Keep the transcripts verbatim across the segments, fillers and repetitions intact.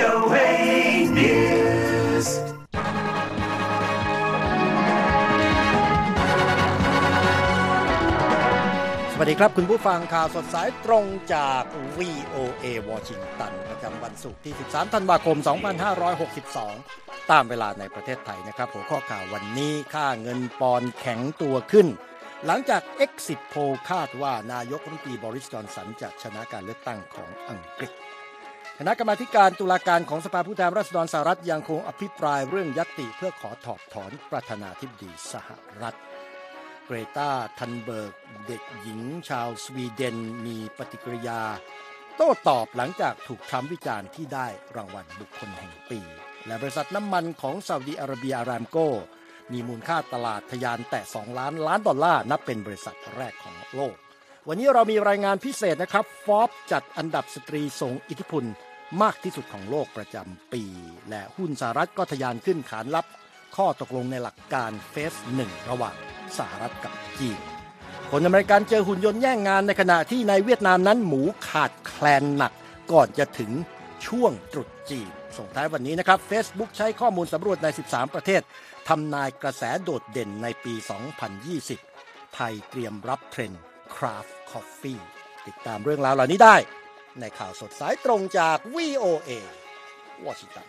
โอ เอ News สวัสดีครับคุณผู้ฟังข่าวสดสายตรงจาก วี โอ เอ วอชิงตันประจำวันศุกร์ที่สิบสามธันวาคมสองพันห้าร้อยหกสิบสองตามเวลาในประเทศไทยนะครับหัวข้อข่าววันนี้ค่าเงินปอนด์แข็งตัวขึ้นหลังจาก Exit Poll คาดว่านายกรัฐมนตรีบอริส จอนสันจะชนะการเลือกตั้งของอังกฤษคณะกรรมาการตุลาการของสภาผู้แทนราษฎรสหรัฐยังคงอภิปรายเรื่องญัตติเพื่อขอถอดถอนประธานาธิบดีสหรัฐเกรตา ทันเบิร์กเด็กหญิงชาวสวีเดนมีปฏิกิริยาโต้ตอบหลังจากถูกทรัมป์วิจารณ์ที่ได้รางวัลบุคคลแห่งปีและบริษัทน้ำมันของซาอุดิอาระเบียอารามโกมีมูลค่าตลาดทะยานแตะสองล้านล้านดอลลาร์นับเป็นบริษัทแรกของโลกวันนี้เรามีรายงานพิเศษนะครับฟอร์บจัดอันดับสตรีทรงอิทธิพลมากที่สุดของโลกประจำปีและหุ้นสหรัฐก็ทะยานขึ้นขานรับข้อตกลงในหลักการเฟสหนึ่งระหว่างสหรัฐกับจีนคนอเมริกันเจอหุ่นยนต์แย่งงานในขณะที่ในเวียดนามนั้นหมูขาดแคลนหนักก่อนจะถึงช่วงตรุษจีนส่งท้ายวันนี้นะครับ Facebook ใช้ข้อมูลสำรวจในสิบสามประเทศทำนายกระแสโดดเด่นในปีสองพันยี่สิบไทยเตรียมรับเทรนด์ Craft Coffee ติดตามเรื่องราวเหล่านี้ได้ในข่าวสดสายตรงจาก วี โอ เอ วอชิงตัน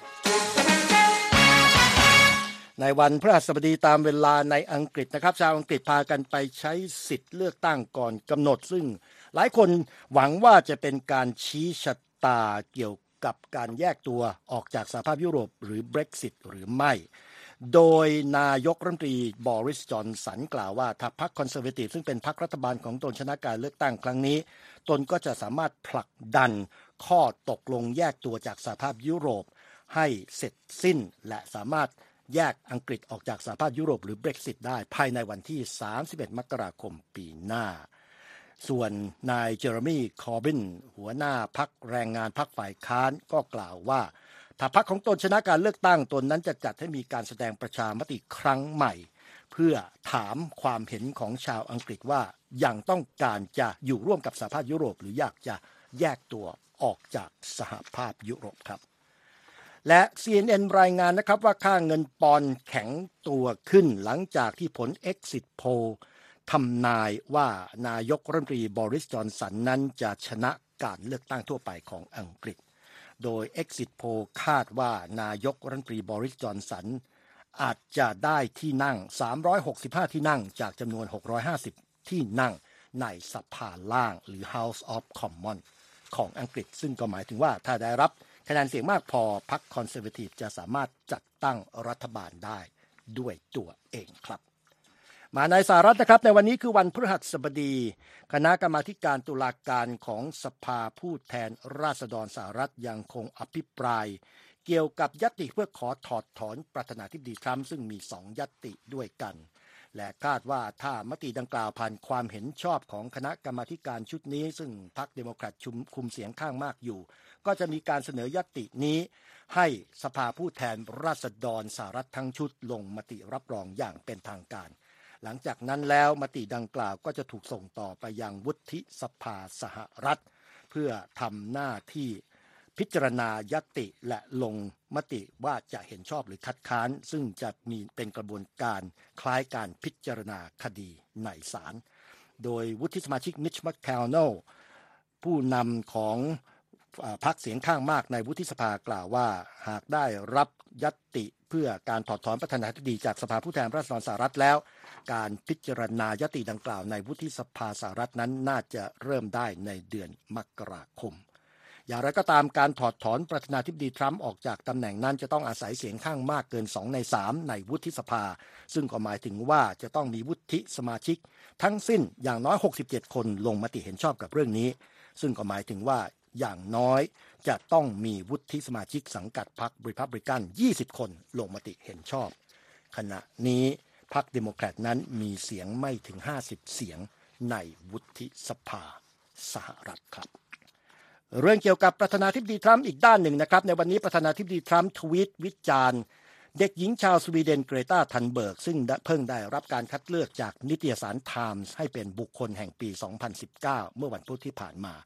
ในวันพฤหัสบดีตามเวลาในอังกฤษนะครับชาวอังกฤษพากันไปใช้สิทธิ์เลือกตั้งก่อนกำหนดซึ่งหลายคนหวังว่าจะเป็นการชี้ชะตาเกี่ยวกับการแยกตัวออกจากสหภาพยุโรปหรือ Brexit หรือไม่โดยนายกรัฐมนตรีบอริส จอนสันกล่าวว่าถ้าพรรคคอนเซอร์เวทีฟซึ่งเป็นพรรครัฐบาลของตนชนะการเลือกตั้งครั้งนี้ตนก็จะสามารถผลักดันข้อตกลงแยกตัวจากสหภาพยุโรปให้เสร็จสิ้นและสามารถแยกอังกฤษออกจากสหภาพยุโรปหรือ Brexit ได้ภายในวันที่สามสิบเอ็ดมกราคมปีหน้าส่วนนายเจอร์มีคอร์บินหัวหน้าพรรคแรงงานพรรคฝ่ายค้านก็กล่าวว่าถ้าพรรคของตนชนะการเลือกตั้งตนนั้นจะจัดให้มีการแสดงประชามติครั้งใหม่เพื่อถามความเห็นของชาวอังกฤษว่ายังต้องการจะอยู่ร่วมกับสหภาพยุโรปหรืออยากจะแยกตัวออกจากสหภาพยุโรปครับและ ซี เอ็น เอ็น รายงานนะครับว่าค่าเงินปอนด์แข็งตัวขึ้นหลังจากที่ผล Exit Poll ทำนายว่านายกรัฐมนตรีบอริส จอนสันนั้นจะชนะการเลือกตั้งทั่วไปของอังกฤษโดย Exit Poll คาดว่านายกรัฐมนตรีบอริส จอนสันอาจจะได้ที่นั่งสามร้อยหกสิบห้าที่นั่งจากจำนวนหกร้อยห้าสิบที่นั่งในสภาล่างหรือ House of Commons ของอังกฤษซึ่งก็หมายถึงว่าถ้าได้รับคะแนนเสียงมากพอพรรคคอนเซอร์เวทีฟจะสามารถจัดตั้งรัฐบาลได้ด้วยตัวเองครับมาในสหรัฐนะครับในวันนี้คือวันพฤหัสบดีคณะกรรมาการตุลาการของสภาผู้แทนราษฎรสหรัฐยังคงอภิปรายเกี่ยวกับญัตติเพื่อขอถอดถอนประธานาธิบดีทรัมป์ซึ่งมีสองญัตติด้วยกันและคาดว่าถ้ามติดังกล่าวผ่านความเห็นชอบของคณะกรรมาการชุดนี้ซึ่งพรรคเดโมแครตคุมเสียงข้างมากอยู่ก็จะมีการเสนอญัตตินี้ให้สภาผู้แทนราษฎรสหรัฐทั้งชุดลงมติรับรองอย่างเป็นทางการหลังจากนั้นแล้วมติดังกล่าวก็จะถูกส่งต่อไปยังวุฒิสภาสหรัฐเพื่อทำหน้าที่พิจารณาญัตติและลงมติว่าจะเห็นชอบหรือคัดค้านซึ่งจะมีเป็นกระบวนการคล้ายการพิจารณาคดีในศาลโดยวุฒิสมาชิกมิช แมคคอนเนลผู้นำของพรรคเสียงข้างมากในวุฒิสภากล่าวว่าหากได้รับญัตติเพื่อการถอดถอนประธานาธิบดีจากสภาผู้แทนราษฎรสหรัฐแล้วการพิจารณาญัตติดังกล่าวในวุฒิสภาสหรัฐนั้นน่าจะเริ่มได้ในเดือนมกราคมอย่างไรก็ตามการถอดถอนประธานาธิบดีทรัมป์ออกจากตำแหน่งนั้นจะต้องอาศัยเสียงข้างมากเกินสองในสามในวุฒิสภาซึ่งก็หมายถึงว่าจะต้องมีวุฒิสมาชิกทั้งสิ้นอย่างน้อยหกสิบเจ็ดคนลงมติเห็นชอบกับเรื่องนี้ซึ่งก็หมายถึงว่าอย่างน้อยจะต้องมีวุฒิสมาชิกสังกัดพรรครีพับลิกันยี่สิบคนลงมติเห็นชอบขณะนี้พรรคเดโมแครตนั้นมีเสียงไม่ถึงห้าสิบเสียงในวุฒิสภาสหรัฐครับเรื่องเกี่ยวกับประธานาธิบดีทรัมป์อีกด้านหนึ่งนะครับในวันนี้ประธานาธิบดีทรัมป์ทวีตวิจารณ์เด็กหญิงชาวสวีเดนเกรตา ทันเบิร์กซึ่งเพิ่งได้รับการคัดเลือกจากนิตยสารไทมส์ให้เป็นบุคคลแห่งปีสองพันสิบเก้าเมื่อวันพุธที่ผ่านมา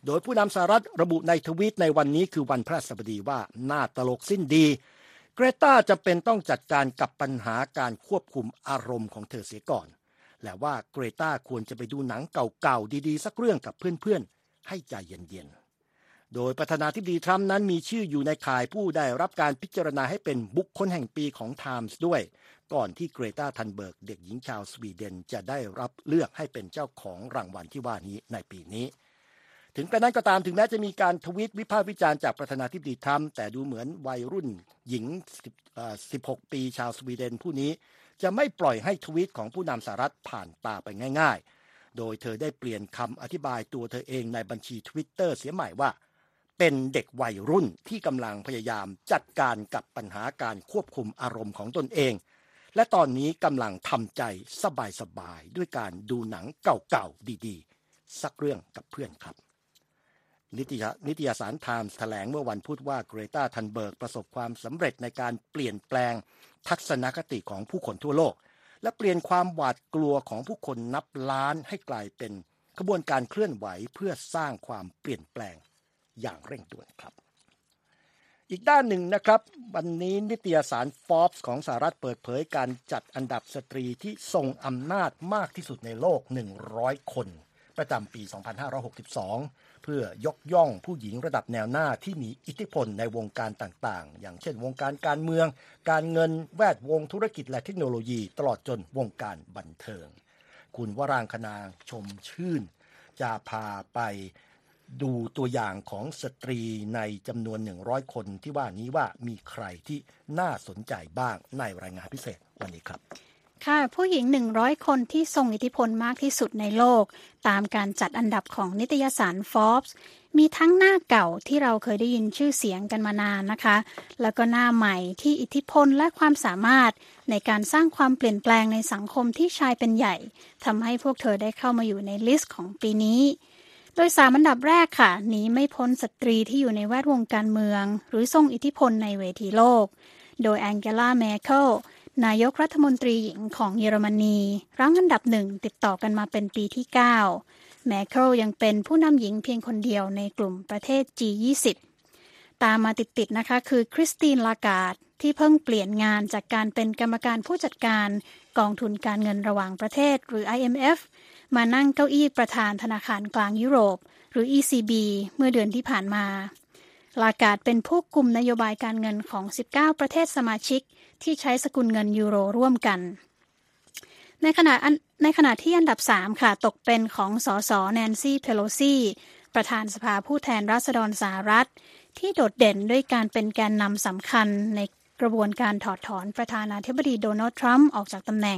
โดยผู้นำสหรัฐระบุในทวีตในวันนี้คือวันพฤหัสบดีว่าน่าตลกสิ้นดีเกรตาจำเป็นต้องจัดการกับปัญหาการควบคุมอารมณ์ของเธอเสียก่อนและว่าเกรตาควรจะไปดูหนังเก่าๆดีๆสักเรื่องกับเพื่อนๆให้ใจเย็นๆโดยประธานาธิบดีทรัมป์นั้นมีชื่ออยู่ในข่ายผู้ได้รับการพิจารณาให้เป็นบุคคลแห่งปีของ Times ด้วยก่อนที่เกรตา ทันเบิร์กเด็กหญิงชาวสวีเดนจะได้รับเลือกให้เป็นเจ้าของรางวัลที่ว่านี้ในปีนี้ถึงกระนั้นก็ตามถึงแม้จะมีการทวีตวิพากษ์วิจารณ์จากประธานาธิบดีทรัมป์แต่ดูเหมือนวัยรุ่นหญิงสิบหกปีชาวสวีเดนผู้นี้จะไม่ปล่อยให้ทวีตของผู้นำสหรัฐผ่านตาไปง่ายๆโดยเธอได้เปลี่ยนคำอธิบายตัวเธอเองในบัญชี Twitter เสียใหม่ว่าเป็นเด็กวัยรุ่นที่กำลังพยายามจัดการกับปัญหาการควบคุมอารมณ์ของตนเองและตอนนี้กำลังทำใจสบายๆด้วยการดูหนังเก่าๆดีๆสักเรื่องกับเพื่อนครับนิตยสาร Times แถลงเมื่อวันพุธว่าเกรตา ทันเบิร์กประสบความสำเร็จในการเปลี่ยนแปลงทัศนคติของผู้คนทั่วโลกและเปลี่ยนความหวาดกลัวของผู้คนนับล้านให้กลายเป็นกระบวนการเคลื่อนไหวเพื่อสร้างความเปลี่ยนแปลงอย่างเร่งด่วนครับอีกด้านหนึ่งนะครับวันนี้นิตยสาร Forbes ของสหรัฐเปิดเผยการจัดอันดับสตรีที่ทรงอำนาจมากที่สุดในโลกหนึ่งร้อยคนประจำปีสองพันห้าร้อยหกสิบสองเพื่อยกย่องผู้หญิงระดับแนวหน้าที่มีอิทธิพลในวงการต่างๆอย่างเช่นวงการการเมืองการเงินแวดวงธุรกิจและเทคโนโลยีตลอดจนวงการบันเทิงคุณวรางคณาชมชื่นจะพาไปดูตัวอย่างของสตรีในจำนวนหนึ่งร้อยคนที่ว่านี้ว่ามีใครที่น่าสนใจบ้างในรายงานพิเศษวันนี้ครับค่ะผู้หญิงหนึ่งร้อยคนที่ทรงอิทธิพลมากที่สุดในโลกตามการจัดอันดับของนิตยสาร Forbes มีทั้งหน้าเก่าที่เราเคยได้ยินชื่อเสียงกันมานานนะคะแล้วก็หน้าใหม่ที่อิทธิพลและความสามารถในการสร้างความเปลี่ยนแปลงในสังคมที่ชายเป็นใหญ่ทำให้พวกเธอได้เข้ามาอยู่ในลิสต์ของปีนี้โดยสามอันดับแรกค่ะหนีไม่พ้นสตรีที่อยู่ในแวดวงการเมืองหรือทรงอิทธิพลในเวทีโลกโดยแองเกลา เมเคิลนายกรัฐมนตรีหญิงของเยอรมนีรั้งอันดับหนึ่งติดต่อกันมาเป็นปีที่เก้าแมเคิลยังเป็นผู้นำหญิงเพียงคนเดียวในกลุ่มประเทศ จี ยี่สิบ ตามมาติดๆนะคะคือคริสติน ลาการ์ดที่เพิ่งเปลี่ยนงานจากการเป็นกรรมการผู้จัดการกองทุนการเงินระหว่างประเทศหรือ ไอ เอ็ม เอฟ มานั่งเก้าอี้ประธานธนาคารกลางยุโรปหรือ อี ซี บี เมื่อเดือนที่ผ่านมาลาการ์ดเป็นผู้กุมนโยบายการเงินของสิบเก้าประเทศสมาชิกที่ใช้สกุลเงินยูโรร่วมกันในขณะในขณะที่อันดับสามค่ะตกเป็นของสสแนนซี่เพโลซีประธานสภาผู้แทนราษฎรสหรัฐที่โดดเด่นด้วยการเป็นแกนนำสำคัญในกระบวนการถอดถอนประธานาธิบดีโดนัลด์ทรัมป์ออกจากตำแหน่ง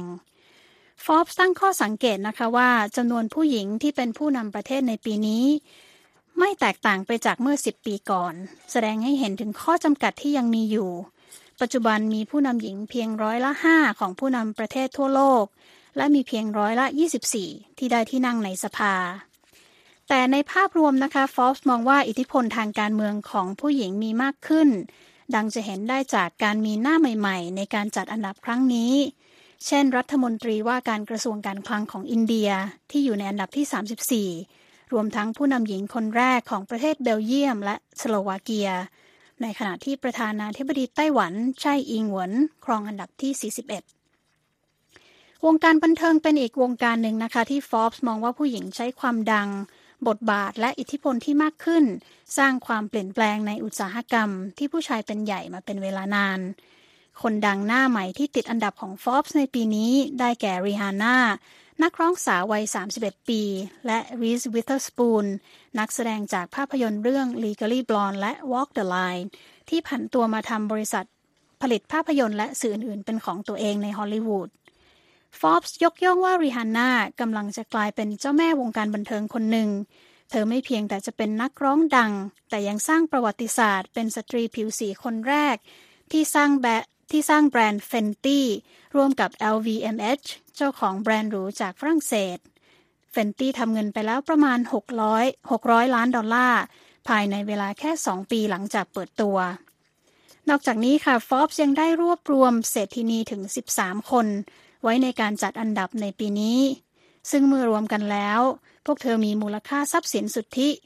Forbes ตั้งข้อสังเกตนะคะว่าจำนวนผู้หญิงที่เป็นผู้นำประเทศในปีนี้ไม่แตกต่างไปจากเมื่อสิบปีก่อนแสดงให้เห็นถึงข้อจำกัดที่ยังมีอยู่ปัจจุบันมีผู้นำหญิงเพียงร้อยละห้าของผู้นำประเทศทั่วโลกและมีเพียงร้อยละยี่สิบสี่ที่ได้ที่นั่งในสภาแต่ในภาพรวมนะคะ Forbes มองว่าอิทธิพลทางการเมืองของผู้หญิงมีมากขึ้นดังจะเห็นได้จากการมีหน้าใหม่ๆในการจัดอันดับครั้งนี้เช่นรัฐมนตรีว่าการกระทรวงการคลังของอินเดียที่อยู่ในอันดับที่สามสิบสี่รวมทั้งผู้นำหญิงคนแรกของประเทศเบลเยียมและสโลวาเกียในขณะที่ประธานาธิบดีไต้หวันไช่อิงเหวินครองอันดับที่สี่สิบเอ็ดวงการบันเทิงเป็นอีกวงการหนึ่งนะคะที่ Forbes มองว่าผู้หญิงใช้ความดังบทบาทและอิทธิพลที่มากขึ้นสร้างความเปลี่ยนแปลงในอุตสาหกรรมที่ผู้ชายเป็นใหญ่มาเป็นเวลานานคนดังหน้าใหม่ที่ติดอันดับของ Forbes ในปีนี้ได้แก่ริฮาน่านักร้องสาววัยสามสิบเอ็ดปีและรีส วิเธอร์สปูนนักแสดงจากภาพยนตร์เรื่อง Legally Blonde และ Walk the Line ที่ผันตัวมาทำบริษัทผลิตภาพยนตร์และสื่ออื่นๆเป็นของตัวเองในฮอลลีวูด Forbes ยกย่องว่าริฮาน่ากำลังจะกลายเป็นเจ้าแม่วงการบันเทิงคนหนึ่งเธอไม่เพียงแต่จะเป็นนักร้องดังแต่ยังสร้างประวัติศาสตร์เป็นสตรีผิวสีคนแรกที่สร้างแบรนด์ที่สร้างแบรนด์ Fenty ร่วมกับ แอล วี เอ็ม เอช เจ้าของแบรนด์หรูจากฝรั่งเศส Fenty ทำเงินไปแล้วประมาณหกร้อย หกร้อยล้านดอลลาร์ภายในเวลาแค่สองปีหลังจากเปิดตัวนอกจากนี้ค่ะ Forbes ยังได้รวบรวมเศรษฐินีถึงสิบสามคนไว้ในการจัดอันดับในปีนี้ซึ่งเมื่อรวมกันแล้วพวกเธอมีมูลค่าทรัพย์สินสุทธิ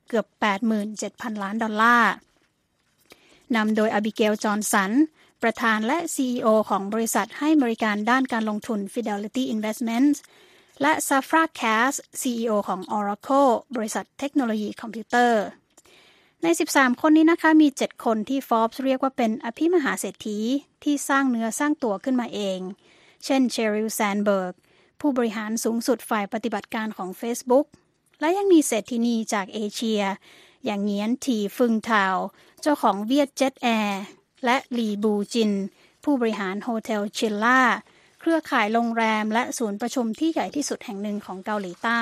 เกือบ แปดหมื่นเจ็ดพัน ล้านดอลลาร์นำโดยอบิเกล จอห์นสันประธานและ ซี อี โอ ของบริษัทให้บริการด้านการลงทุน Fidelity Investments และ Safra Catz ซี อี โอ ของ Oracle บริษัทเทคโนโลยีคอมพิวเตอร์ในสิบสามคนนี้นะคะมีเจ็ดคนที่ Forbes เรียกว่าเป็นอภิมหาเศรษฐีที่สร้างเนื้อสร้างตัวขึ้นมาเองเช่น Sheryl Sandberg ผู้บริหารสูงสุดฝ่ายปฏิบัติการของ Facebook และยังมีเศรษฐินีจากเอเชียอย่างเหงียนทีฟึงเทาเจ้าของ Vietjet Air และหลีบูจินผู้บริหารโฮเทลชิลล่าเครือข่ายโรงแรมและศูนย์ประชุมที่ใหญ่ที่สุดแห่งหนึ่งของเกาหลีใต้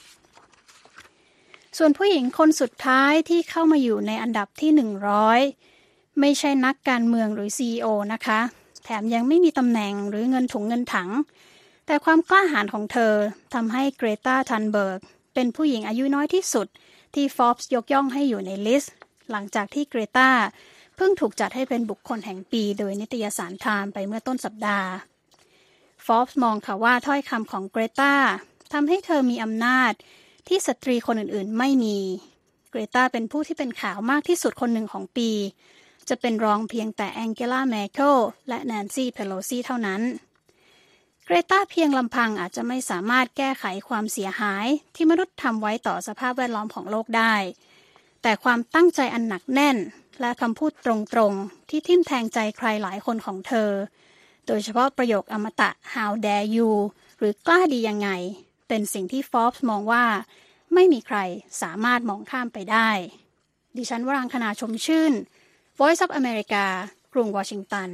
ส่วนผู้หญิงคนสุดท้ายที่เข้ามาอยู่ในอันดับที่หนึ่งร้อยไม่ใช่นักการเมืองหรือ ซี อี โอ นะคะแถมยังไม่มีตำแหน่งหรือเงินถุงเงินถังแต่ความกล้าหาญของเธอทำให้เกรตา ทันเบิร์กเป็นผู้หญิงอายุน้อยที่สุดที่ Forbes ยกย่องให้อยู่ในลิสต์หลังจากที่เกรตาเพิ่งถูกจัดให้เป็นบุคคลแห่งปีโดยนิตยสาร Time ไปเมื่อต้นสัปดาห์ Forbes มองค่ะว่าถ้อยคำของเกรตาทำให้เธอมีอำนาจที่สตรีคนอื่นๆไม่มีเกรตาเป็นผู้ที่เป็นข่าวมากที่สุดคนหนึ่งของปีจะเป็นรองเพียงแต่แองเกลา แมร์เคิลและแนนซี่ เพโลซีเท่านั้นเกรตาเพียงลำพังอาจจะไม่สามารถแก้ไขความเสียหายที่มนุษย์ทำไว้ต่อสภาพแวดล้อมของโลกได้แต่ความตั้งใจอันหนักแน่นและคำพูดตรงๆที่ทิ่มแทงใจใครหลายคนของเธอโดยเฉพาะประโยคอมตะ How dare you หรือกล้าดียังไงเป็นสิ่งที่ Forbes มองว่าไม่มีใครสามารถมองข้ามไปได้ดิฉันวรังคณาชมชื่น Voice of America กรุงวอชิงตัน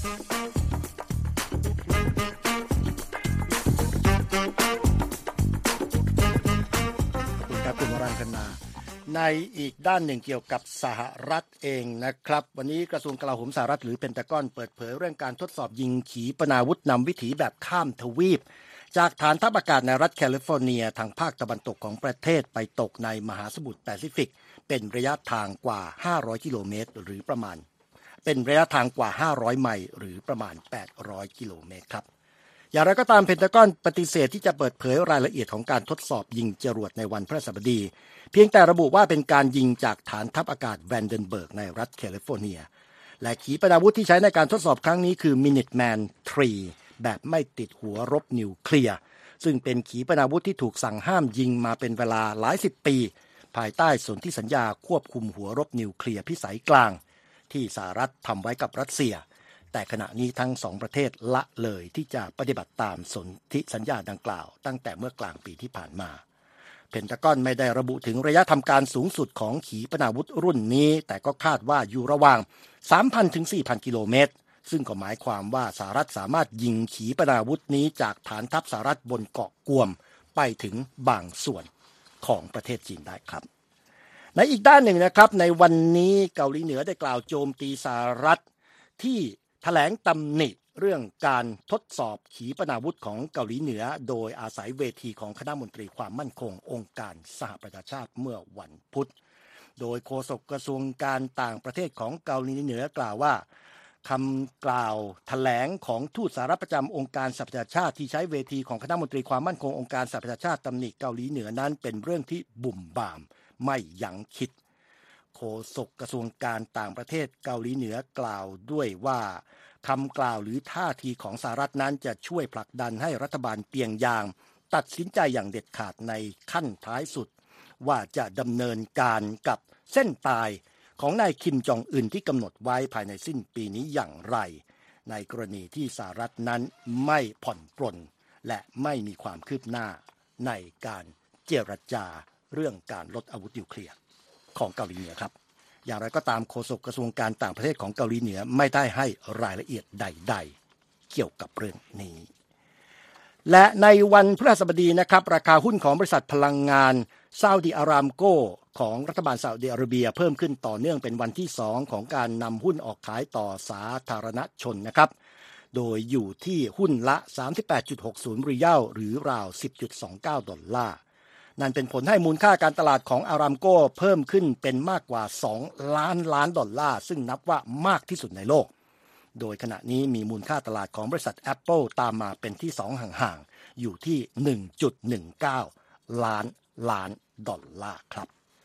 คุณครับคุณวรังคณาในอีกด้านหนึ่งเกี่ยวกับสหรัฐเองนะครับวันนี้กระทรวงกลาโหมสหรัฐหรือเพนทากอนเปิดเผยเรื่องการทดสอบยิงขีปนาวุธนำวิถีแบบข้ามทวีปจากฐานทัพอากาศในรัฐแคลิฟอร์เนียทางภาคตะวันตกของประเทศไปตกในมหาสมุทรแปซิฟิกเป็นระยะทางกว่าห้าร้อยกิโลเมตรหรือประมาณเป็นระยะทางกว่าห้าร้อยไมล์หรือประมาณแปดร้อยกิโลเมตรครับอย่างไรก็ตามเพนทากอนปฏิเสธที่จะเปิดเผยรายละเอียดของการทดสอบยิงจรวดในวันพฤหัสบดีเพียงแต่ระบุว่าเป็นการยิงจากฐานทัพอากาศแวนเดนเบิร์กในรัฐแคลิฟอร์เนียและขีปนาวุธที่ใช้ในการทดสอบครั้งนี้คือ Minuteman สามแบบไม่ติดหัวรบนิวเคลียร์ซึ่งเป็นขีปนาวุธที่ถูกสั่งห้ามยิงมาเป็นเวลาหลายสิบปีภายใต้สนธิสัญญาควบคุมหัวรบนิวเคลียร์พิสัยกลางที่สหรัฐทำไว้กับรัสเซียแต่ขณะนี้ทั้งสองประเทศละเลยที่จะปฏิบัติตามสนธิสัญญาดังกล่าวตั้งแต่เมื่อกลางปีที่ผ่านมาเพนทากอนไม่ได้ระบุถึงระยะทำการสูงสุดของขีปนาวุธรุ่นนี้แต่ก็คาดว่าอยู่ระหว่าง สามพัน ถึง สี่พัน กิโลเมตรซึ่งก็หมายความว่าสหรัฐสามารถยิงขีปนาวุธนี้จากฐานทัพสหรัฐบนเกาะกวมไปถึงบางส่วนของประเทศจีนได้ครับในอีกด้านหนึ่งนะครับในวันนี้เกาหลีเหนือได้กล่าวโจมตีสหรัฐที่แถลงตำหนิเรื่องการทดสอบขีปนาวุธของเกาหลีเหนือโดยอาศัยเวทีของคณะมนตรีความมั่นคงองค์การสหประชาชาติเมื่อวันพุธโดยโฆษกกระทรวงการต่างประเทศของเกาหลีเหนือกล่าวว่าคำกล่าวแถลงของทูตสหรัฐประจำองค์การสหประชาชาติที่ใช้เวทีของคณะมนตรีความมั่นคงองค์การสหประชาชาติตำหนิเกาหลีเหนือนั้นเป็นเรื่องที่บุ่มบ่ามไม่ยั้งคิดโฆษกกระทรวงการต่างประเทศเกาหลีเหนือกล่าวด้วยว่าคำกล่าวหรือท่าทีของสหรัฐนั้นจะช่วยผลักดันให้รัฐบาลเปียงยางตัดสินใจอย่างเด็ดขาดในขั้นท้ายสุดว่าจะดำเนินการกับเส้นตายของนายคิมจองอึนที่กำหนดไว้ภายในสิ้นปีนี้อย่างไรในกรณีที่สหรัฐนั้นไม่ผ่อนปรนและไม่มีความคืบหน้าในการเจรจาเรื่องการลดอาวุธนิวเคลียร์ของเกาหลีเหนือครับอย่างไรก็ตามโฆษกกระทรวงการต่างประเทศของเกาหลีเหนือไม่ได้ให้รายละเอียดใดๆเกี่ยวกับเรื่องนี้และในวันพฤหัสบดีนะครับราคาหุ้นของบริษัทพลังงานซาอุดิอารามโกของรัฐบาลซาอุดิอาระเบียเพิ่มขึ้นต่อเนื่องเป็นวันที่สองของการนำหุ้นออกขายต่อสาธารณชนนะครับโดยอยู่ที่หุ้นละ สามสิบแปดจุดหกศูนย์ รียัลหรือราว สิบจุดสองเก้า ดอลลาร์นั่นเป็นผลให้มูลค่าการตลาดของอารามโกเพิ่มขึ้นเป็นมากกว่าสองล้านล้านดอลลาร์ซึ่งนับว่ามากที่สุดในโลกโดยขณะนี้มีมูลค่าตลาดของบริษัท Apple ตามมาเป็นที่สองห่างๆอยู่ที่ หนึ่งจุดหนึ่งเก้า ล้านล้านดอลลาร์ครับ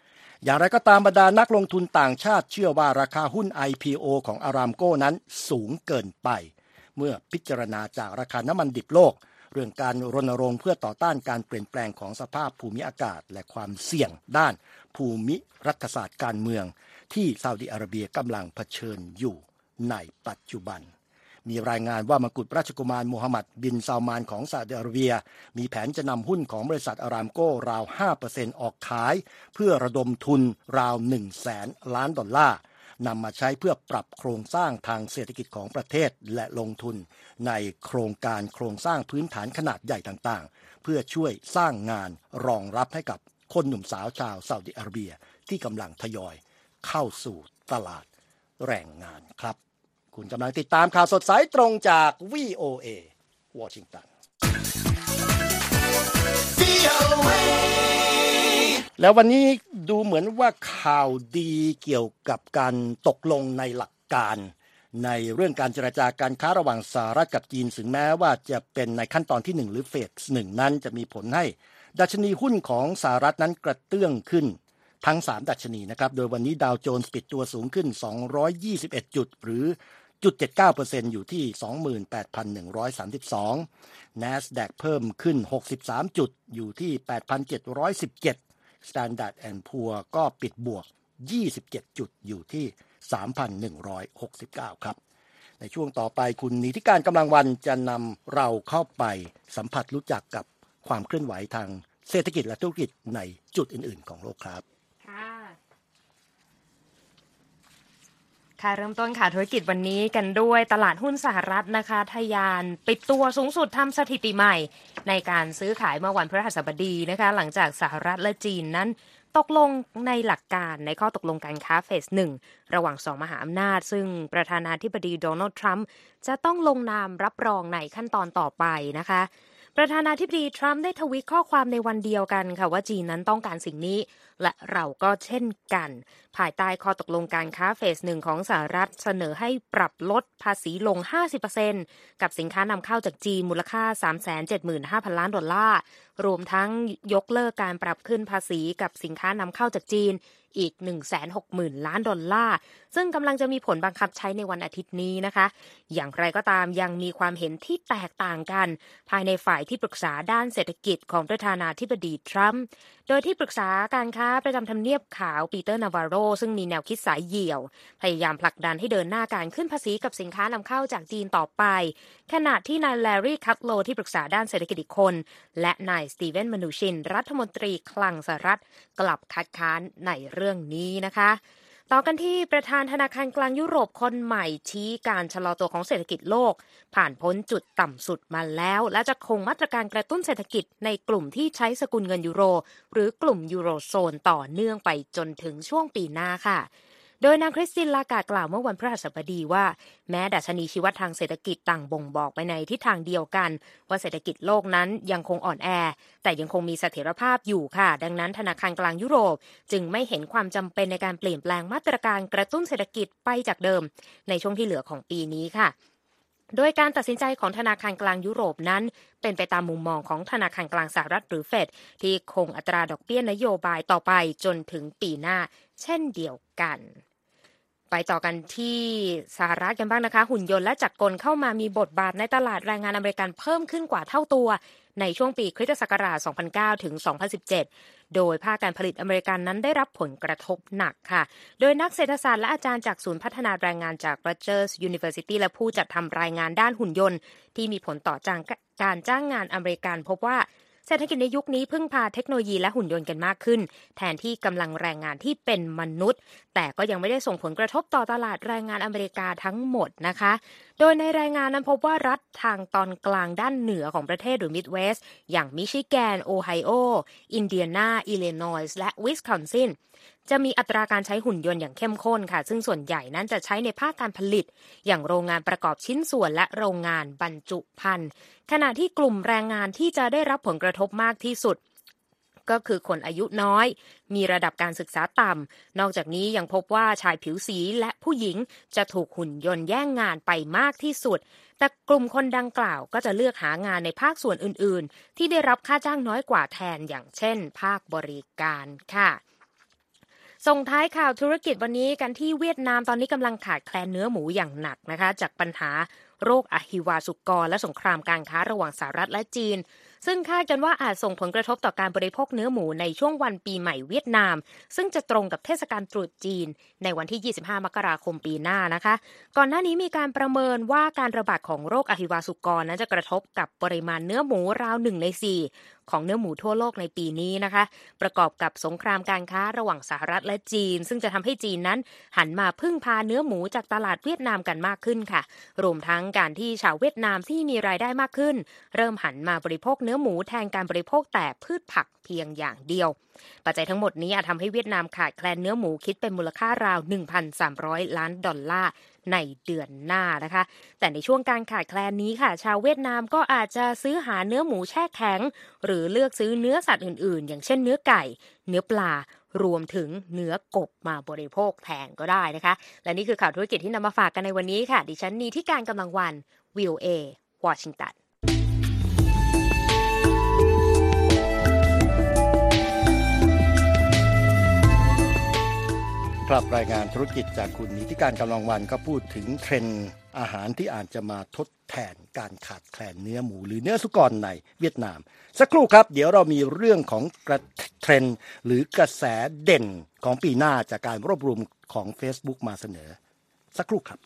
อย่างไรก็ตามบรรดานักลงทุนต่างชาติเชื่อว่าราคาหุ้น ไอ พี โอ ของอารามโกนั้นสูงเกินไปเมื่อพิจารณาจากราคาน้ำมันดิบโลกเรื่องการรณรงค์เพื่อต่อต้านการเปลี่ยนแปลงของสภาพภูมิอากาศและความเสี่ยงด้านภูมิรัฐศาสตร์การเมืองที่ซาอุดิอาระเบียกำลังเผชิญอยู่ในปัจจุบันมีรายงานว่ามกุฎราชกุมารมูฮัมหมัดบินซาลมานของซาอุดิอาระเบียมีแผนจะนำหุ้นของบริษัทอารามโกราว ห้าเปอร์เซ็นต์ ออกขายเพื่อระดมทุนราว หนึ่งแสน ล้านดอลลาร์นำมาใช้เพื่อปรับโครงสร้างทางเศรษฐกิจของประเทศและลงทุนในโครงการโครงสร้างพื้นฐานขนาดใหญ่ต่างๆเพื่อช่วยสร้างงานรองรับให้กับคนหนุ่มสาวชาวซาอุดิอาระเบียที่กำลังทยอยเข้าสู่ตลาดแรงงานครับคุณกำลังติดตามข่าวสดสายตรงจาก วี โอ เอ วอชิงตันแล้ววันนี้ดูเหมือนว่าข่าวดีเกี่ยวกับการตกลงในหลักการในเรื่องการเจรจาการค้าระหว่างสหรัฐกับจีนถึงแม้ว่าจะเป็นในขั้นตอนที่หนึ่งหรือเฟสหนึ่งนั้นจะมีผลให้ดัชนีหุ้นของสหรัฐนั้นกระเตื้องขึ้นทั้งสามดัชนีนะครับโดยวันนี้ดาวโจนส์ปิดตัวสูงขึ้นสองร้อยยี่สิบเอ็ดจุดหรือ ศูนย์จุดเจ็ดเก้าเปอร์เซ็นต์ อยู่ที่ สองหมื่นแปดพันหนึ่งร้อยสามสิบสอง NASDAQ เพิ่มขึ้นหกสิบสามจุดอยู่ที่ แปดพันเจ็ดร้อยสิบเจ็ด Standard แอนด์ Poor's ก็ปิดบวกยี่สิบเจ็ดจุดอยู่ที่ สามพันหนึ่งร้อยหกสิบเก้า ครับในช่วงต่อไปคุณนิติการกำลังวันจะนำเราเข้าไปสัมผัสรู้จักกับความเคลื่อนไหวทางเศรษฐกิจและธุรกิจในจุดอื่นๆของโลกครับค่ะค่ะเริ่มต้นค่ะธุรกิจวันนี้กันด้วยตลาดหุ้นสหรัฐนะคะทะยานปิดตัวสูงสุดทำสถิติใหม่ในการซื้อขายเมื่อวันพฤหัสบดีนะคะหลังจากสหรัฐและจีนนั้นตกลงในหลักการในข้อตกลงการค้าเฟสหนึ่งระหว่างสองมหาอำนาจซึ่งประธานาธิบดีโดนัลด์ทรัมป์จะต้องลงนามรับรองในขั้นตอนต่อไปนะคะประธานาธิบดีทรัมป์ได้ทวีตข้อความในวันเดียวกันค่ะว่าจีนนั้นต้องการสิ่งนี้และเราก็เช่นกันภายใต้ข้อตกลงการค้าเฟสหนึ่งของสหรัฐเสนอให้ปรับลดภาษีลง ห้าสิบเปอร์เซ็นต์ กับสินค้านำเข้าจากจีนมูลค่า สามแสนเจ็ดหมื่นห้าพัน ล้านดอลลาร์รวมทั้งยกเลิกการปรับขึ้นภาษีกับสินค้านำเข้าจากจีนอีก หนึ่งแสนหกหมื่น ล้านดอลลาร์ซึ่งกำลังจะมีผลบังคับใช้ในวันอาทิตย์นี้นะคะอย่างไรก็ตามยังมีความเห็นที่แตกต่างกันภายในฝ่ายที่ปรึกษาด้านเศรษฐกิจของประธานาธิบดีทรัมป์โดยที่ปรึกษาการค้าประจำทำเนียบขาวปีเตอร์นาวาโรซึ่งมีแนวคิดสายเหี่ยวพยายามผลักดันให้เดินหน้าการขึ้นภาษีกับสินค้านำเข้าจากจีนต่อไปขณะที่นายแลรี่คัตโลที่ปรึกษาด้านเศรษฐกิจอีกคนและนายสตีเวนมนูชินรัฐมนตรีคลังสหรัฐกลับคัดค้านในเรื่องนี้นะคะต่อกันที่ประธานธนาคารกลางยุโรปคนใหม่ชี้การชะลอตัวของเศรษฐกิจโลกผ่านพ้นจุดต่ำสุดมาแล้วและจะคงมาตรการกระตุ้นเศรษฐกิจในกลุ่มที่ใช้สกุลเงินยูโรหรือกลุ่มยูโรโซนต่อเนื่องไปจนถึงช่วงปีหน้าค่ะโดยนางคริสตินลาการ์ดกล่าวเมื่อวันพฤหัสบดีว่าแม้ดัชนีชีวัดทางเศรษฐกิจต่างบ่งบอกไปในทิศทางเดียวกันว่าเศรษฐกิจโลกนั้นยังคงอ่อนแอแต่ยังคงมีเสถียรภาพอยู่ค่ะดังนั้นธนาคารกลางยุโรปจึงไม่เห็นความจำเป็นในการเปลี่ยนแปลงมาตรการกระตุ้นเศรษฐกิจไปจากเดิมในช่วงที่เหลือของปีนี้ค่ะโดยการตัดสินใจของธนาคารกลางยุโรปนั้นเป็นไปตามมุมมองของธนาคารกลางสหรัฐหรือเฟดที่คงอัตราดอกเบี้ยนโยบายต่อไปจนถึงปีหน้าเช่นเดียวกันไปต่อกันที่สหรัฐกันบ้างนะคะหุ่นยนต์และจักรกลเข้ามามีบทบาทในตลาดแรงงานอเมริกันเพิ่มขึ้นกว่าเท่าตัวในช่วงปีคริสตศักราช สองพันเก้า ถึง สองพันสิบเจ็ด โดยภาคการผลิตอเมริกันนั้นได้รับผลกระทบหนักค่ะโดยนักเศรษฐศาสตร์และอาจารย์จากศูนย์พัฒนาแรงงานจาก Rutgers University และผู้จัดทำรายงานด้านหุ่นยนต์ที่มีผลต่อการจ้างงานอเมริกันพบว่าเศรษฐกิจในยุคนี้พึ่งพาเทคโนโลยีและหุ่นยนต์กันมากขึ้นแทนที่กำลังแรงงานที่เป็นมนุษย์แต่ก็ยังไม่ได้ส่งผลกระทบต่อตลาดแรงงานอเมริกาทั้งหมดนะคะโดยในรายงานนั้นพบว่ารัฐทางตอนกลางด้านเหนือของประเทศหรือมิดเวสต์อย่างมิชิแกนโอไฮโออินเดียนาอิลลินอยส์และวิสคอนซินจะมีอัตราการใช้หุ่นยนต์อย่างเข้มข้นค่ะซึ่งส่วนใหญ่นั้นจะใช้ในภาคการผลิตอย่างโรงงานประกอบชิ้นส่วนและโรงงานบรรจุภัณฑ์ขณะที่กลุ่มแรงงานที่จะได้รับผลกระทบมากที่สุดก็คือคนอายุน้อยมีระดับการศึกษาต่ำนอกจากนี้ยังพบว่าชายผิวสีและผู้หญิงจะถูกหุ่นยนต์แย่งงานไปมากที่สุดแต่กลุ่มคนดังกล่าวก็จะเลือกหางานในภาคส่วนอื่นๆที่ได้รับค่าจ้างน้อยกว่าแทนอย่างเช่นภาคบริการค่ะส่งท้ายข่าวธุรกิจวันนี้กันที่เวียดนามตอนนี้กำลังขาดแคลนเนื้อหมูอย่างหนักนะคะจากปัญหาโรคอหิวาสุกรและสงครามการค้าระหว่างสหรัฐและจีนซึ่งคาดกันว่าอาจส่งผลกระทบต่อการบริโภคเนื้อหมูในช่วงวันปีใหม่เวียดนามซึ่งจะตรงกับเทศกาลตรุษจีนในวันที่ยี่สิบห้ามกราคมปีหน้านะคะก่อนหน้านี้มีการประเมินว่าการระบาดของโรคอหิวาสุกรนั้นจะกระทบกับปริมาณเนื้อหมูราวหนึ่งในสี่ของเนื้อหมูทั่วโลกในปีนี้นะคะประกอบกับสงครามการค้าระหว่างสหรัฐและจีนซึ่งจะทำให้จีนนั้นหันมาพึ่งพาเนื้อหมูจากตลาดเวียดนามกันมากขึ้นค่ะรวมทั้งการที่ชาวเวียดนามที่มีรายได้มากขึ้นเริ่มหันมาบริโภคเนื้อหมูแทนการบริโภคแต่พืชผักเพียงอย่างเดียวปัจจัยทั้งหมดนี้อาจทำให้เวียดนามขาดแคลนเนื้อหมูคิดเป็นมูลค่าราว หนึ่งพันสามร้อย ล้านดอลลาร์ในเดือนหน้านะคะแต่ในช่วงการขาดแคลนนี้ค่ะชาวเวียดนามก็อาจจะซื้อหาเนื้อหมูแช่แข็งหรือเลือกซื้อเนื้อสัตว์อื่นๆอย่างเช่นเนื้อไก่เนื้อปลารวมถึงเนื้อกบมาบริโภคแทนก็ได้นะคะและนี่คือข่าวธุรกิจที่นำมาฝากกันในวันนี้ค่ะดิฉันนีที่การกำลังวัน วี โอ เอ วอชิงตันครับรายงานธุรกิจจากคุณนิติการกำลังวันก็พูดถึงเทรนด์อาหารที่อาจจะมาทดแทนการขาดแคลนเนื้อหมูหรือเนื้อสุกรในเวียดนามสักครู่ครับเดี๋ยวเรามีเรื่องของกระเทรนด์หรือกระแสเด่นของปีหน้าจากการรวบรวมของ Facebook มาเสนอสักครู่ครับ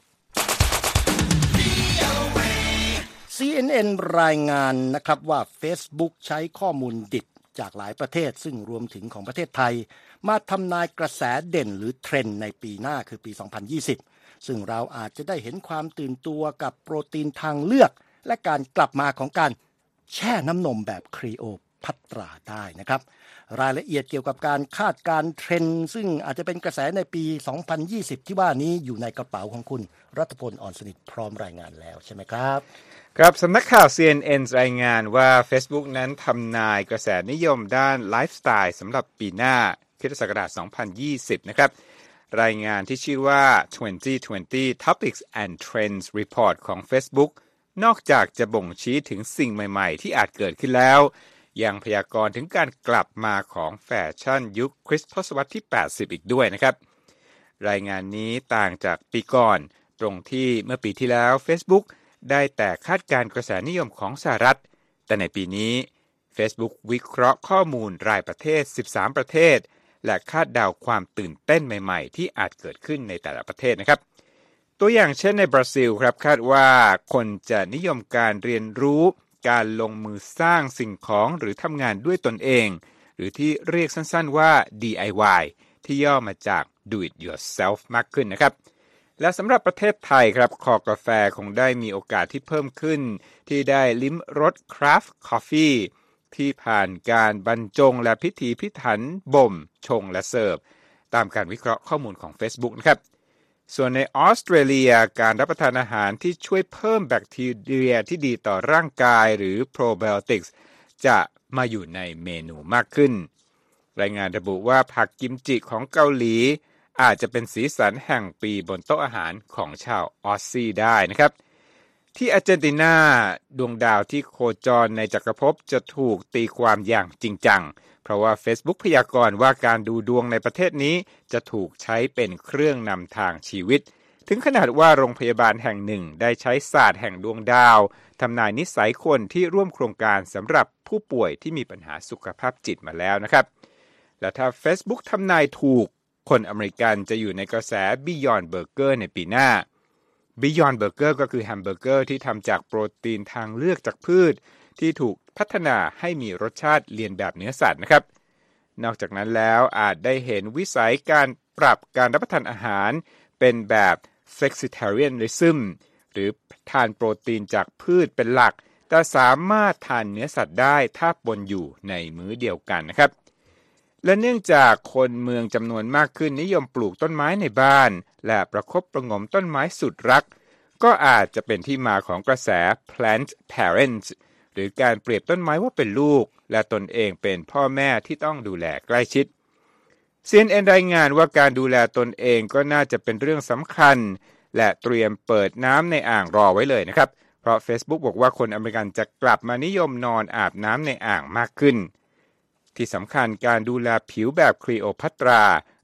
ซี เอ็น เอ็น รายงานนะครับว่า Facebook ใช้ข้อมูลดิบจากหลายประเทศซึ่งรวมถึงของประเทศไทยมาทำนายกระแสเด่นหรือเทรนด์ในปีหน้าคือปีสองพันยี่สิบซึ่งเราอาจจะได้เห็นความตื่นตัวกับโปรตีนทางเลือกและการกลับมาของการแช่น้ำนมแบบครีโอพัตราได้นะครับรายละเอียดเกี่ยวกับการคาดการเทรนด์ซึ่งอาจจะเป็นกระแสในปีสองพันยี่สิบที่ว่านี้อยู่ในกระเป๋าของคุณรัฐพล อ่อนสนิทพร้อมรายงานแล้วใช่ไหมครับครับสำนักข่าว ซี เอ็น เอ็น รายงานว่า Facebook นั้นทำนายกระแสนิยมด้านไลฟ์สไตล์สำหรับปีหน้าคริสตศักราชสองพันยี่สิบนะครับรายงานที่ชื่อว่า ยี่สิบยี่สิบ Topics and Trends Report ของ Facebook นอกจากจะบ่งชี้ถึงสิ่งใหม่ๆที่อาจเกิดขึ้นแล้วยังพยากรณ์ถึงการกลับมาของแฟชั่นยุคคริสต์ทศวรรษที่แปดสิบอีกด้วยนะครับรายงานนี้ต่างจากปีก่อนตรงที่เมื่อปีที่แล้ว Facebook ได้แต่คาดการณ์กระแสนิยมของสหรัฐแต่ในปีนี้ Facebook วิเคราะห์ข้อมูลรายประเทศสิบสามประเทศและคาดเดาความตื่นเต้นใหม่ๆที่อาจเกิดขึ้นในแต่ละประเทศนะครับตัวอย่างเช่นในบราซิลครับคาดว่าคนจะนิยมการเรียนรู้การลงมือสร้างสิ่งของหรือทำงานด้วยตนเองหรือที่เรียกสั้นๆว่า ดี ไอ วาย ที่ย่อมาจาก Do it yourself มากขึ้นนะครับและสำหรับประเทศไทยครับคอกาแฟคงได้มีโอกาสที่เพิ่มขึ้นที่ได้ลิ้มรส Craft Coffee ที่ผ่านการบรรจงและพิถีพิถันบ่มชงและเสิร์ฟตามการวิเคราะห์ข้อมูลของ Facebook นะครับส่วนในออสเตรเลียการรับประทานอาหารที่ช่วยเพิ่มแบคทีเรียที่ดีต่อร่างกายหรือ Probiotics จะมาอยู่ในเมนูมากขึ้นรายงานระบุว่าผักกิมจิของเกาหลีอาจจะเป็นสีสันแห่งปีบนโต๊ะอาหารของชาวออสซี่ได้นะครับที่อาร์เจนตินาดวงดาวที่โคจรในจักรภพจะถูกตีความอย่างจริงจังเพราะว่า Facebook พยากรณ์ว่าการดูดวงในประเทศนี้จะถูกใช้เป็นเครื่องนำทางชีวิตถึงขนาดว่าโรงพยาบาลแห่งหนึ่งได้ใช้ศาสตร์แห่งดวงดาวทำนายนิสัยคนที่ร่วมโครงการสำหรับผู้ป่วยที่มีปัญหาสุขภาพจิตมาแล้วนะครับและถ้า Facebook ทำนายถูกคนอเมริกันจะอยู่ในกระแส Beyond Burger ในปีหน้า Beyond Burger ก็คือแฮมเบอร์เกอร์ที่ทำจากโปรตีนทางเลือกจากพืชที่ถูกพัฒนาให้มีรสชาติเลียนแบบเนื้อสัตว์นะครับนอกจากนั้นแล้วอาจได้เห็นวิสัยการปรับการรับประทานอาหารเป็นแบบ flexitarianism หรือทานโปรตีนจากพืชเป็นหลักแต่สามารถทานเนื้อสัตว์ได้ถ้าปนอยู่ในมื้อเดียวกันนะครับและเนื่องจากคนเมืองจำนวนมากขึ้นนิยมปลูกต้นไม้ในบ้านและประคบประหงมต้นไม้สุดรักก็อาจจะเป็นที่มาของกระแส plant parents หรือการเปรียบต้นไม้ว่าเป็นลูกและตนเองเป็นพ่อแม่ที่ต้องดูแลใกล้ชิด ซี เอ็น เอ็น รายงานว่าการดูแลตนเองก็น่าจะเป็นเรื่องสำคัญและเตรียมเปิดน้ำในอ่างรอไว้เลยนะครับเพราะ Facebook บอกว่าคนอเมริกันจะกลับมานิยมนอนอาบน้ำในอ่างมากขึ้นที่สำคัญการดูแลผิวแบบคลีโอพัตรา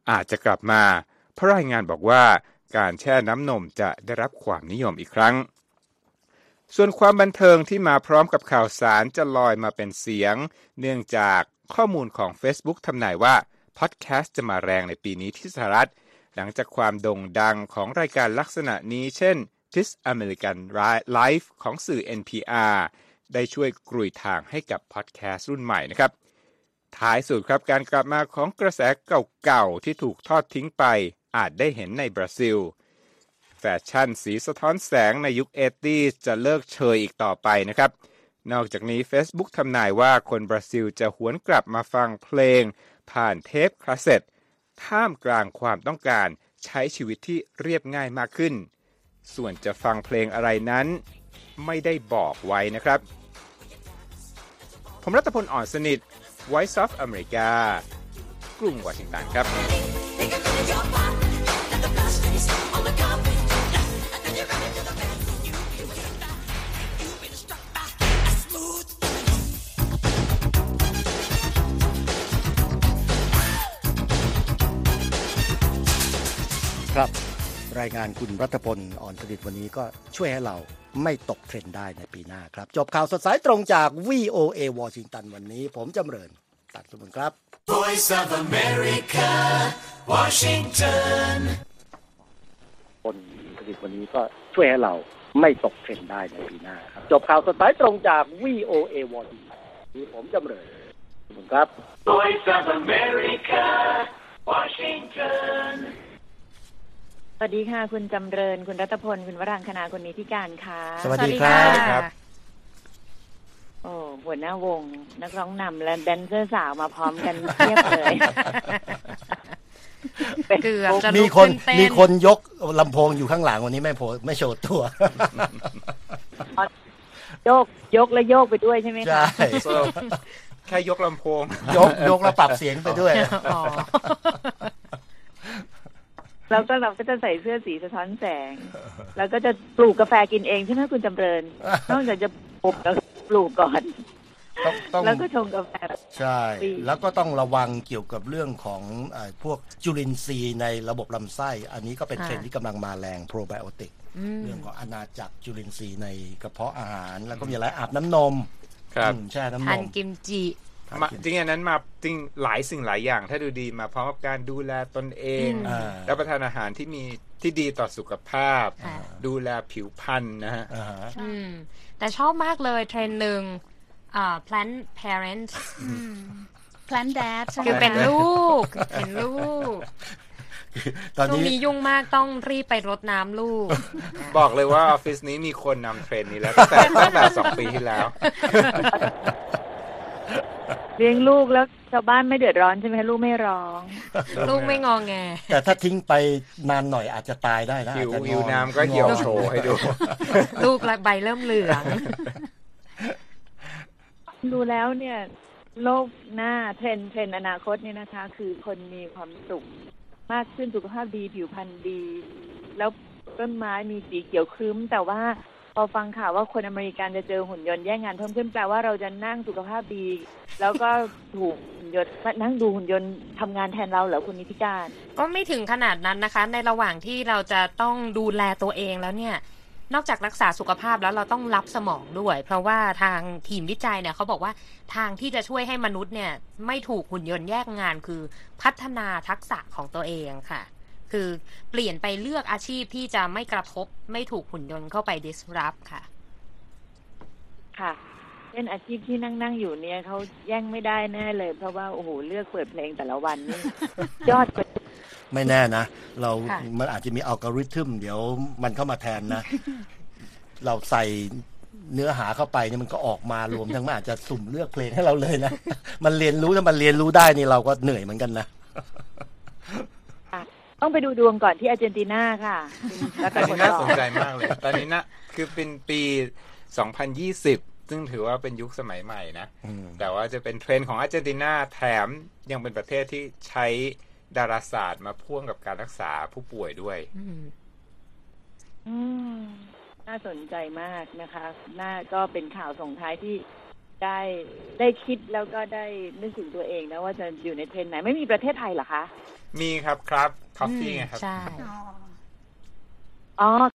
อาจจะกลับมาเพราะรายงานบอกว่าการแช่น้ำนมจะได้รับความนิยมอีกครั้งส่วนความบันเทิงที่มาพร้อมกับข่าวสารจะลอยมาเป็นเสียงเนื่องจากข้อมูลของ Facebook ทำนายว่าพอดแคสต์จะมาแรงในปีนี้ที่สหรัฐหลังจากความโด่งดังของรายการลักษณะนี้เช่น This American Life ของสื่อ เอ็น พี อาร์ ได้ช่วยกรุยทางให้กับพอดแคสต์รุ่นใหม่นะครับท้ายสุดครับการกลับมาของกระแสเก่าๆที่ถูกทอดทิ้งไปอาจได้เห็นในบราซิลแฟชั่นสีสะท้อนแสงในยุค แปดสิบ จะเลิกเชยอีกต่อไปนะครับนอกจากนี้ Facebook ทำนายว่าคนบราซิลจะหวนกลับมาฟังเพลงผ่านเทปคาสเซ็ตท่ามกลางความต้องการใช้ชีวิตที่เรียบง่ายมากขึ้นส่วนจะฟังเพลงอะไรนั้นไม่ได้บอกไว้นะครับผมรัตพล อ่อนสนิท Voice of America กรุงวอชิงตันครับครับรายงานคุณรัตพล อ่อนสนิทวันนี้ก็ช่วยให้เราไม่ตกเทรนด์ได้ในปีหน้าครับจบข่าวสดสายตรงจาก วี โอ เอ วอชิงตันวันนี้ผมจำเริญตัดสมุนครับ Voice of America Washington คนสนิทวันนี้ก็ช่วยให้เราไม่ตกเทรนด์ได้ในปีหน้าครับจบข่าวสดสายตรงจาก วี โอ เอ วอชิงตันนี้ผมจำเริญสมุนครับ Voice of America Washington สวัสดีค่ะคุณจำเริญคุณรัตพลคุณวรังคณาคุณนิติการค่ะสวัสดีครับโอ้หัวหน้าวงนักร้องนำและแดนเซอร์สาวมาพร้อมกันเทียบเลยเกือบจะมีลุกคนขึ้นเต้นมีคนยกลำโพงอยู่ข้างหลังวันนี้ไม่โผล่ไม่โชว์ตัวโยกยกและโยกไปด้วยใช่ไหมคะใช่แค่ยกลำโพงยกยกแล้วปรับเสียงไปด้วยอ๋อแล้วก็เราก็จะใส่เสื้อสีสะท้อนแสงแล้วก็จะปลูกกาแฟกินเองใช่ไหมคุณจำเริญนอกจากจะปลูกแล้วปลูกก่อนแล้วก็ชงกาแฟใช่แล้วก็ต้องระวังเกี่ยวกับเรื่องของเอ่อพวกจุลินทรีย์ในระบบลำไส้อันนี้ก็เป็นเทรนด์ที่กำลังมาแรงโปรไบโอติกเรื่องของอาณาจักรจุลินทรีย์ในกระเพาะอาหารแล้วก็มีอะไรอาบน้ำนมแช่น้ำนมทานกิมจิจริงๆอันนั้นมาจริงหลายสิ่งหลายอย่างถ้าดูดีมาพร้อมกับการดูแลตนเองรับประทานอาหารที่มีที่ดีต่อสุขภาพดูแลผิวพรรณนะฮะแต่ชอบมากเลยเทรนด์หนึ่งอ่า plant parents plant dad คือเป็นลูกเป็นลูกตอนนี้มียุ่งมากต้องรีบไปรดน้ำลูกบอกเลยว่าออฟฟิศนี้มีคนนำเทรนด์นี้แล้วตั้งแต่ตั้งแต่สองปีที่แล้วเลี้ยงลูกแล้วชาวบ้านไม่เดือดร้อนใช่ไหมลูกไม่ร้องลูกไม่งอแงแต่ถ้าทิ้งไปนานหน่อยอาจจะตายได้นะหิวหิวน้ำก็เหี่ยวโชว์ให้ดูลูกใบเริ่มเหลืองดูแล้วเนี่ยโลกหน้าเทรนเทรนอนาคตเนี่ยนะคะคือคนมีความสุขมากขึ้นสุขภาพดีผิวพรรณดีแล้วต้นไม้มีสีเขียวครึ้มแต่ว่าพอฟังข่าวว่าคนอเมริกันจะเจอหุ่นยนต์แย่งงานเพิ่มขึ้นแปลว่าเราจะนั่งสุขภาพดีแล้วก็ถูกหุ่นยนต์นั่งดูหุ่นยนต์ทำงานแทนเราเหรอคุณนิติการก็ไม่ถึงขนาดนั้นนะคะในระหว่างที่เราจะต้องดูแลตัวเองแล้วเนี่ยนอกจากรักษาสุขภาพแล้วเราต้องรับสมองด้วยเพราะว่าทางทีมวิจัยเนี่ยเขาบอกว่าทางที่จะช่วยให้มนุษย์เนี่ยไม่ถูกหุ่นยนต์แย่งงานคือพัฒนาทักษะของตัวเองค่ะคือเปลี่ยนไปเลือกอาชีพที่จะไม่กระทบไม่ถูกหุ่นยนต์เข้าไป disrupt ค่ะค่ะเช่นอาชีพที่นั่งนั่งอยู่เนี่ยเขาแย่งไม่ได้แน่เลยเพราะว่าโอ้โหเลือกเปิดเพลงแต่ละวันนี่ ยอดไปไม่แน่นะเรามันอาจจะมีอัลกอริทึมเดี๋ยวมันเข้ามาแทนนะ เราใส่เนื้อหาเข้าไปเนี่ยมันก็ออกมารวมทั้งมันอาจจะสุ่มเลือกเพลงให้เราเลยนะ มันเรียนรู้ถ้ามันเรียนรู้ได้นี่เราก็เหนื่อยเหมือนกันนะต้องไปดูดวงก่อนที่อาร์เจนตินาค่ะอันนี้น่าสนใจมากเลยตอนนี้นะคือเป็นปีสองพันยี่สิบซึ่งถือว่าเป็นยุคสมัยใหม่นะแต่ว่าจะเป็นเทรนด์ของอาร์เจนตินาแถมยังเป็นประเทศที่ใช้ดาราศาสตร์มาพ่วงกับการรักษาผู้ป่วยด้วยอืมน่าสนใจมากนะคะน่าก็เป็นข่าวส่งท้ายที่ได้ได้คิดแล้วก็ได้นึกถึงตัวเองนะว่าจะอยู่ในเทรนด์ไหนไม่มีประเทศไทยเหรอคะมีครับครับคอฟฟี่ไงครับใช่อ๋อ